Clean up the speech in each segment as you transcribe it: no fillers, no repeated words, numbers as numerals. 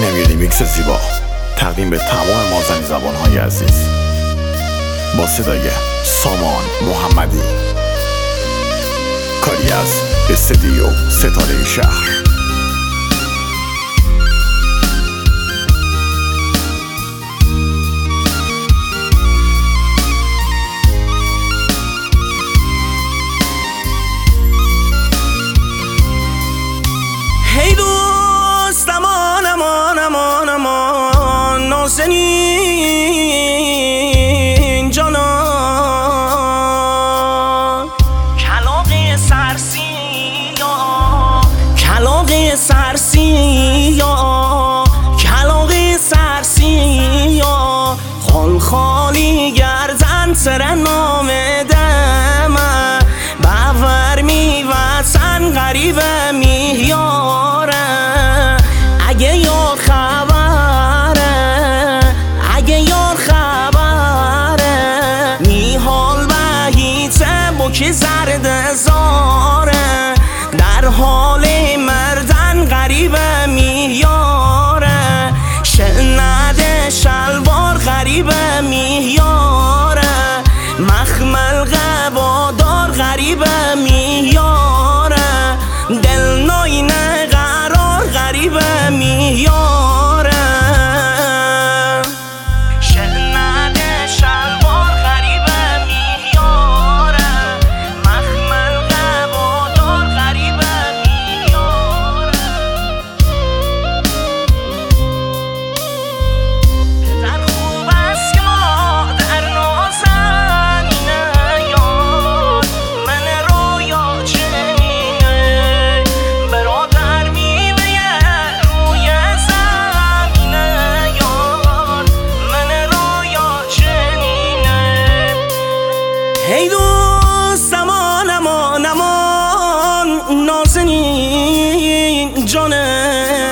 اینم یه ریمیکس زیبا تقدیم به تمام مازنی زبان‌های عزیز با صدای سامان محمدی، کاری از استودیو ستاره شهر. هی دوست امان امان امان امان نازنین جانان، کلاغ سرسیا کلاغ سرسیا کلاغ سرسیا، خال خالی گردن سر نام دمه باور می وطن غریب میاره. اگه یار خبره اگه یار خبره میحال بهیته بوک زرد زاره، در حال مردن غریب میاره. شنده شلوار غریب میاره، مخمل قبادار غریب میاره، دل ناینه قرار غریب میاره. شنده شلوار غریب میاره، مخمل قبادار غریب میاره. پدر خوب است که مادر نازنینه، یار من رویا چنینه، برادر میوه روی زمینه، یار من رویا چنینه. هی دوست امان امان امان نازنین جانه،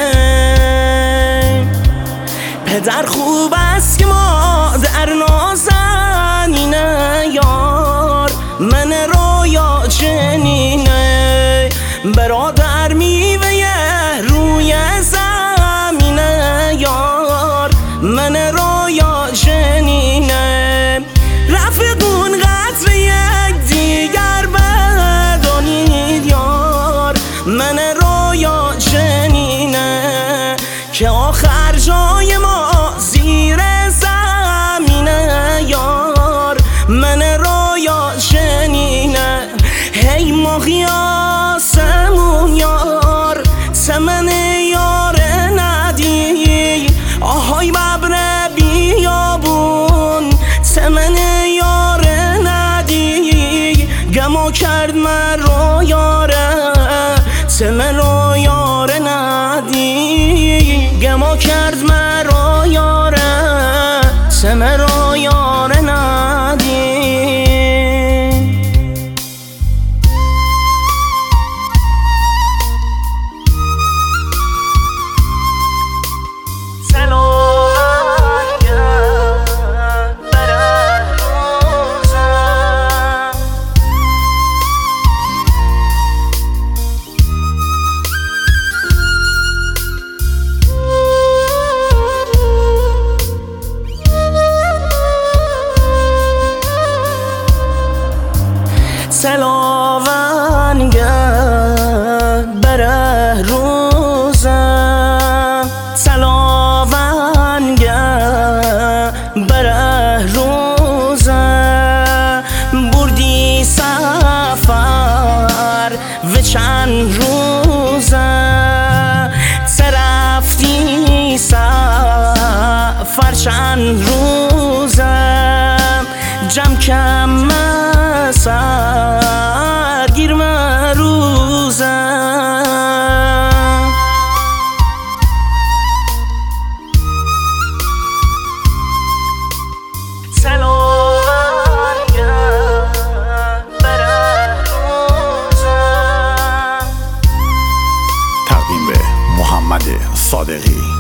پدر خوب است که مادر نازنینه، یار من رویا چنینه، برادر میوه روی زمینه، یار من رویا چنینه. رفیقون قطر یک دیگر بدانید، یار من رویا چنینه، که آخر جای ما زیر زمینه، یار من رویا چنینه. هی ماهی آسمون یار تمن یار ندی، آهای ببر بیابون تمن یار ندی، گمو کرد من رو یاره تمن رو یاره ندی، گمو کرد من رو یاره تمن رو یاره ندی. سلاونگه بره روزم، سلاونگه بره روزم، بردی سفر و چند روزه، ترفتی سفر چند روزه، جمع کم سرگیر مروزم. سلاونگه بره روزم. تقدیم به محمد صادقی.